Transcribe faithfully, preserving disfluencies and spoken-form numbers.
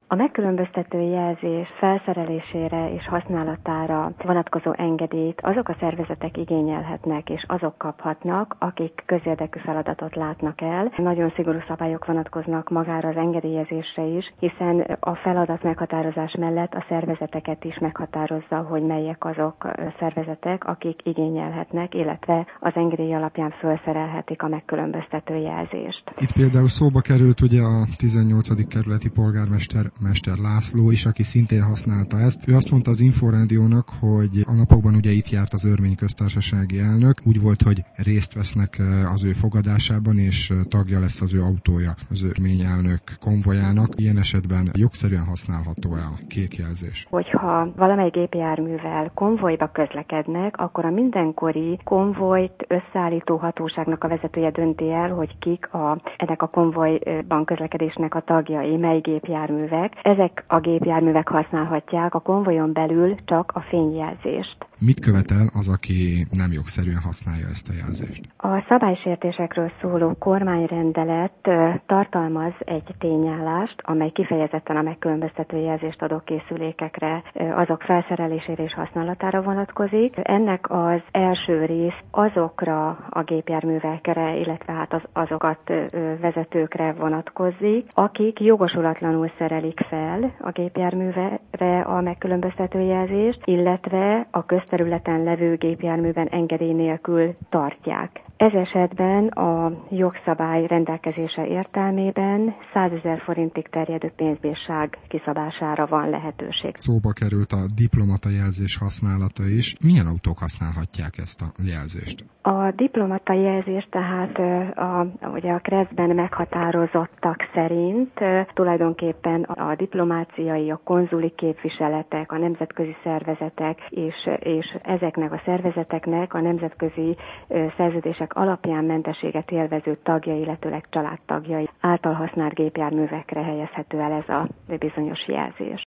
A megkülönböztető jelzés felszerelésére és használatára vonatkozó engedélyt azok a szervezetek igényelhetnek és azok kaphatnak, akik közérdekű feladatot látnak el. Nagyon szigorú szabályok vonatkoznak magára az engedélyezésre is, hiszen a feladat meghatározás mellett a szervezeteket is meghatározza, hogy melyek azok a szervezetek, akik igényelhetnek, illetve az engedély alapján felszerelhetik a megkülönböztető jelzést. Itt például szóba került ugye a tizennyolcadik kerületi polgármester Mester László is, aki szintén használta ezt. Ő azt mondta az Inforádiónak, hogy a napokban ugye itt járt az Örmény köztársasági elnök, úgy volt, hogy részt vesznek az ő fogadásában, és tagja lesz az ő autója az örmény elnök konvojának. Ilyen esetben jogszerűen használható-e a kék jelzés? Hogyha valamely gépjárművel konvojba közlekednek, akkor a mindenkori konvojt összeállító hatóságnak a vezetője dönti el, hogy kik a, ennek a konvojban közlekedésnek a tagjai, mely gépjárművek. Ezek a gépjárművek használhatják a konvojon belül csak a fényjelzést. Mit követel az, aki nem jogszerűen használja ezt a jelzést? A szabálysértésekről szóló kormányrendelet tartalmaz egy tényállást, amely kifejezetten a megkülönböztető jelzést adó készülékekre, azok felszerelésére és használatára vonatkozik. Ennek az első rész azokra a gépjárművekre, illetve hát az, azokat vezetőkre vonatkozik, akik jogosulatlanul szerelik fel a gépjárművre a megkülönböztető jelzést, illetve a közterületen levő gépjárműben engedély nélkül tartják. Ez esetben a jogszabály rendelkezése értelmében százezer forintig terjedő pénzbírság kiszabására van lehetőség. Szóba került a diplomata jelzés használata is. Milyen autók használhatják ezt a jelzést? A diplomata jelzés tehát a, ugye a kreszben meghatározottak szerint tulajdonképpen a diplomáciai, a konzuli képviseletek, a nemzetközi szervezetek és, és ezeknek a szervezeteknek a nemzetközi szerződések alapján mentességet élvező tagjai, illetőleg családtagjai által használt gépjárművekre helyezhető el ez a bizonyos jelzés.